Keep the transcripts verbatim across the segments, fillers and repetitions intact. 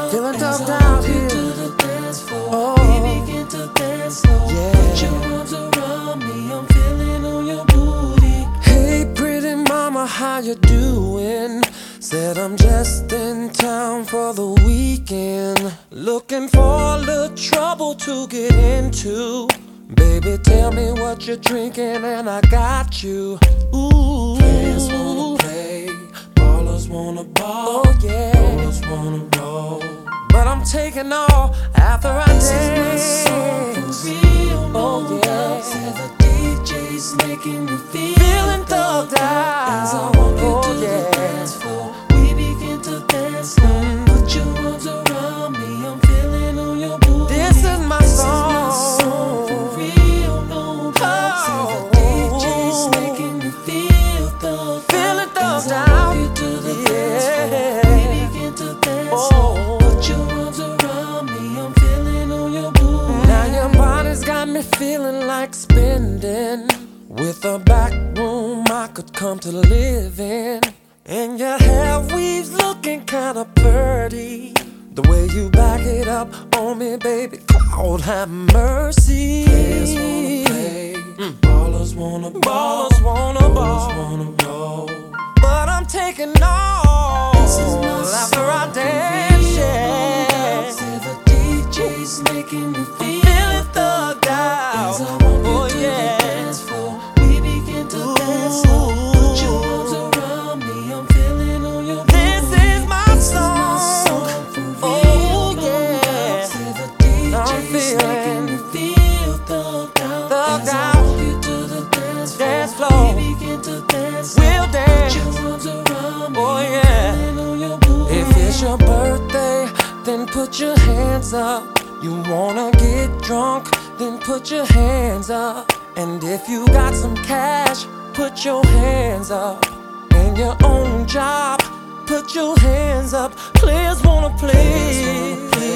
Feeling thugged out here. To the dance floor. Oh. We begin to dance slow. Yeah. Put your arms around me. I'm feeling on your booty. Hey, pretty mama, how you doing? Said I'm just in town for the weekend, looking for a little trouble to get into. Baby, tell me what you're drinking and I got you. Ooh, Players wanna play, ballers wanna ball. oh yeah, Ballers wanna roll. but I'm taking all after I This dance. is my song for real. Oh No yeah, doubt. Say the D J's making me feel feeling thugged out. As I walk you Oh to the yeah, dance floor, we begin to dance slow. Put your arms around me, I'm feeling on your booty. this is my This is song. my song for real, no doubt. Say the D J's making me feel thugged Feeling out. thugged As I walk out. you to the Yeah. dance floor, we begin to dance Oh. slow. Put your arms around me, I'm feeling on your booty. Now your body's got me feeling like spending, with a back room I could come to live in. And your hair weaves looking kinda pretty. The way you back it up on me, baby, Lord have mercy. Players wanna play, ballers wanna ball. Ballers wanna Ballers ball, wanna roll. but I'm taking all This is my after I song for dance. real, Yeah. say the D J's making me feel Feeling thugged out. As I walk you Oh to yeah. the dance floor, we begin to dance slow. Put your arms around me, I'm feeling on your booty. This is my This is my song. song for real, Oh no yeah. doubt. Say the D I'm J's making me feeling feel thugged out. thugged As I out. walk you to the dance floor, Dance floor. we begin to dance slow. We'll dance. Put your arms around me, Oh I'm yeah. feeling on your booty. If it's your birthday, then put your hands up. You wanna get drunk, then put your hands up. And if you got some cash, put your hands up. And your own job, put your hands up. Players wanna play,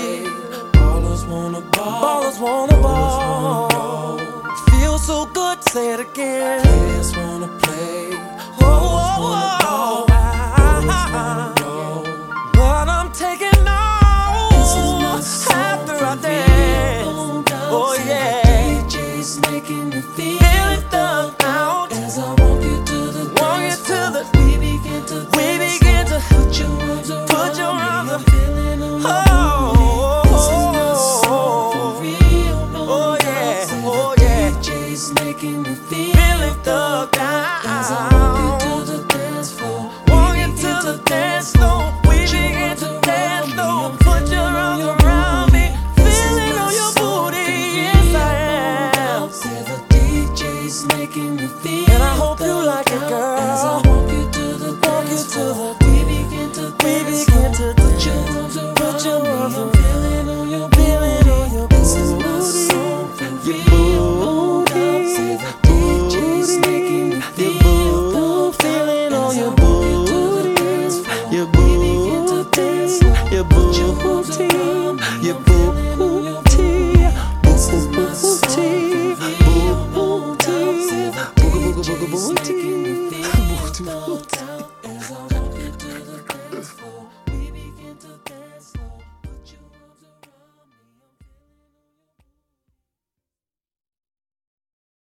Ballers wanna ball. ballers wanna Ballers wanna ball. roll. Feel so good, say it again. Players wanna play. Oh, Ballers oh, wanna ball. oh, Ballers wanna roll. but I'm taking all This is my song after I for dance. real, no doubt. Oh Say yeah, the D J's making me feel feeling thugged out. As I walk you to the Walk you dance to floor, the- we begin to we dance begin slow. to- put your arms around put your me. arms I'm ar- feeling on your Oh, booty. This is my song for real, no oh doubt. yeah, Say oh the yeah, D J's making me feel feeling thugged As I walk you out. to the dance floor, Walk we you begin to the to dance floor, we begin to dance slow. Put your arms around me, feeling on your booty. Yes I am, Say the D J's making me feel and I hope you like it, girl. As I walk you to the Walk you dance to floor, the- we begin to we dance begin slow. to Put your arms put your around arms me, I'm